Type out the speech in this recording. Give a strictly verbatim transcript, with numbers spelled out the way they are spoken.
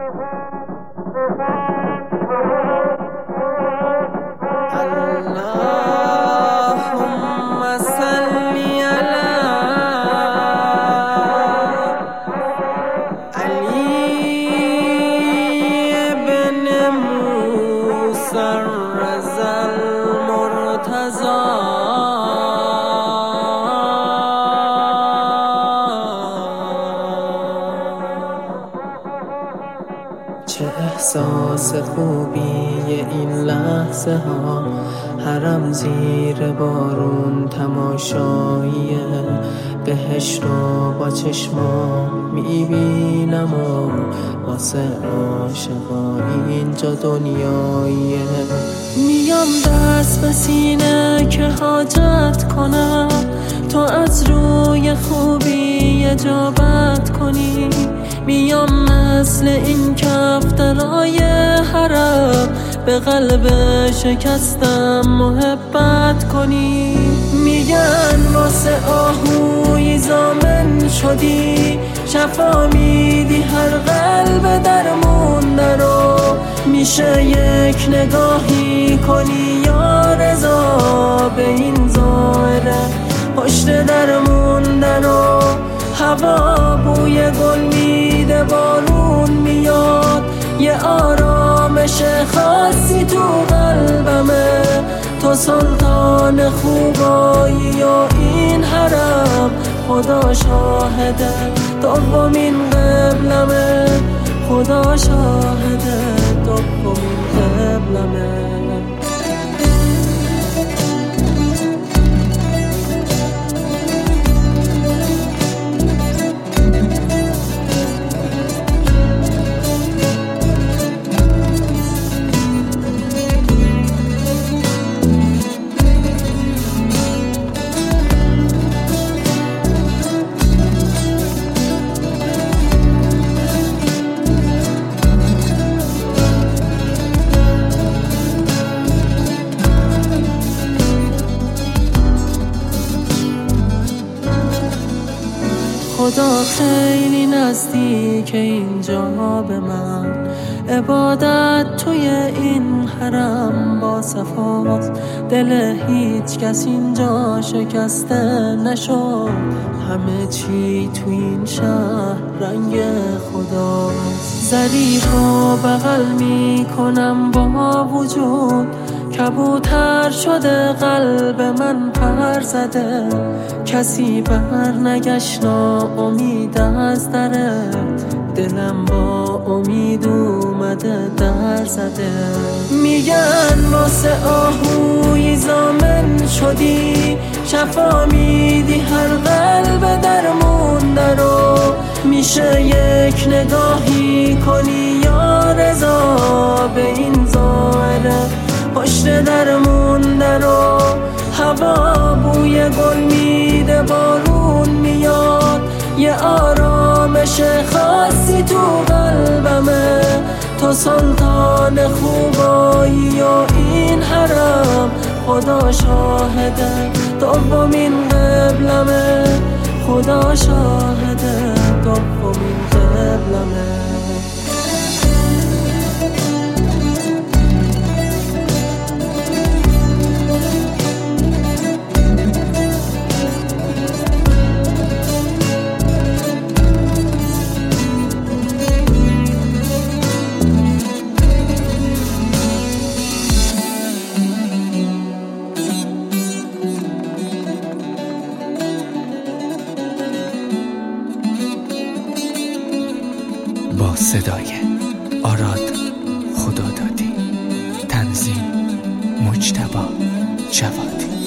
اللهم صل على علي بن موسى الرضا المرتضى. چه احساس خوبی این لحظه ها، حرم زیر بارون تماشاییه، بهشت رو با چشما میبینم و واسه عاشقا اینجا دنیاییه. میام دست به سینه که حاجت کنم، تو از روی خوبی اجابت کنی. میام مثل این کفترای حرم، به قلب شکستم محبت کنی. میگن واسه آهوی زامن شدی، شفا میدی هر قلب درمونده رو. میشه یک نگاهی کنی یا رضا به این ظاهره پشت درمونده رو. هوا بوی گل میده، بارون میاد، یه آرامش خاصی تو قلبمه. تو سلطان خوبایی و این حرم، خدا شاهده دومین قبلمه. خدا شاهده دومین قبلمه. خدا خیلی نزدیک اینجا به من، عبادت توی این حرم با صفاست. دل هیچ کس اینجا شکسته نشد، همه چی تو این شهر رنگ خداست. زریحا بغل می کنم با وجود، کبوتر شده قلب من پر زده. کسی بر نگشنا امید از دره، دلم با امید اومده در زده. میگن واسه آهوی زامن شدی، شفا میدی هر قلب درمونده رو. میشه یک نگاهی کنی یا رضا به این ظاهره پشت درمونده رو. هوا بوی گل میده، بارون میاد، یه آرامش خاصی تو قلبمه. تو سلطان خوبایی و این حرم، خدا شاهده دومین قبلمه. خدا شاهده دومین قبلمه. با صدای آراد خدادادی، تنظیم مجتبی جوادی.